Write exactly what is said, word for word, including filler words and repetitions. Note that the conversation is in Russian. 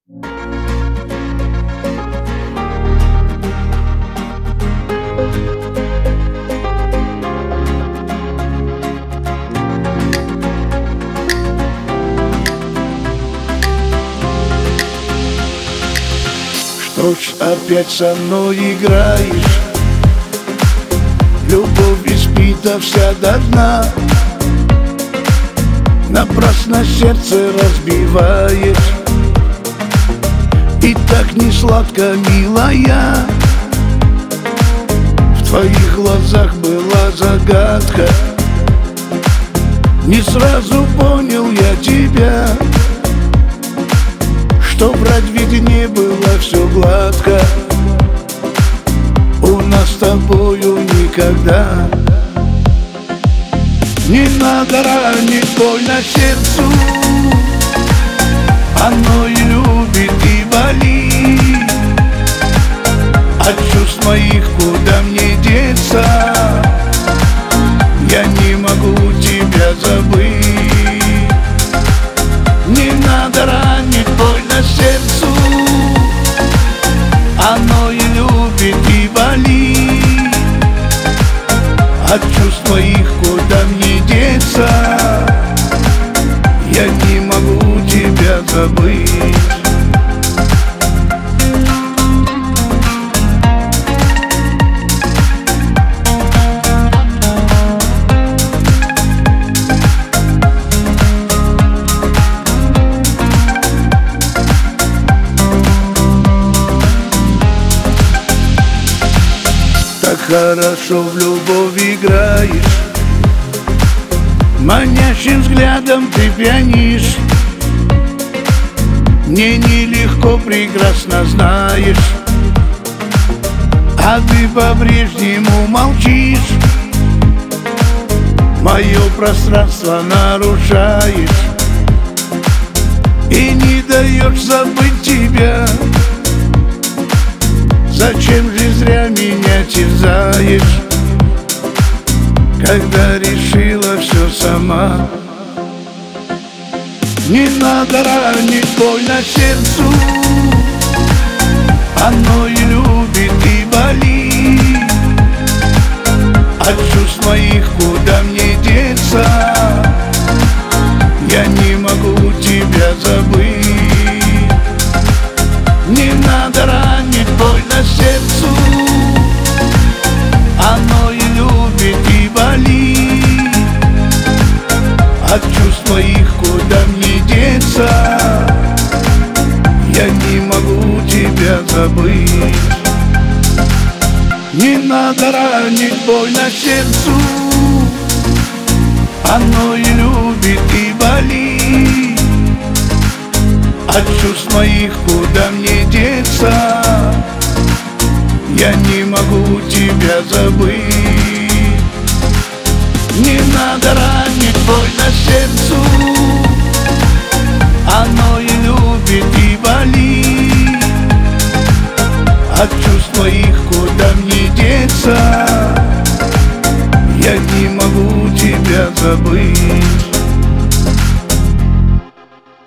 Что ж опять со мной играешь? Любовь испита вся до дна, напрасно сердце разбиваешь. И так не сладко, милая, в твоих глазах была загадка. Не сразу понял я тебя, что врать ведь не было все гладко. У нас с тобою никогда. Не надо ранить больно сердцу, оно и любит, и болит. От чувств моих куда мне деться? Я не могу тебя забыть. Не надо ранить больно сердцу, оно и любит, и болит. От чувств моих куда мне деться? Я не могу тебя забыть. Так хорошо в любовь играешь, манящим взглядом ты пьянишь. Мне нелегко, прекрасно знаешь, а ты по-прежнему молчишь. Мое пространство нарушаешь и не даешь забыть тебя. Зачем же зря меня терзаешь, когда решила все сама? Не надо ранить больно сердцу, оно и любит, и болит. От чувств моих куда мне деться? Я не могу тебя забыть. Не надо ранить больно сердцу, оно и любит, и болит. От чувств моих куда мне деться? Я не могу тебя забыть. Не надо ранить больно сердцу, оно и любит, и болит. От чувств моих куда мне деться? Я не могу тебя забыть. Не надо ранить больно сердцу, оно и любит, и болит. От чувств моих куда мне деться? Я не могу тебя забыть.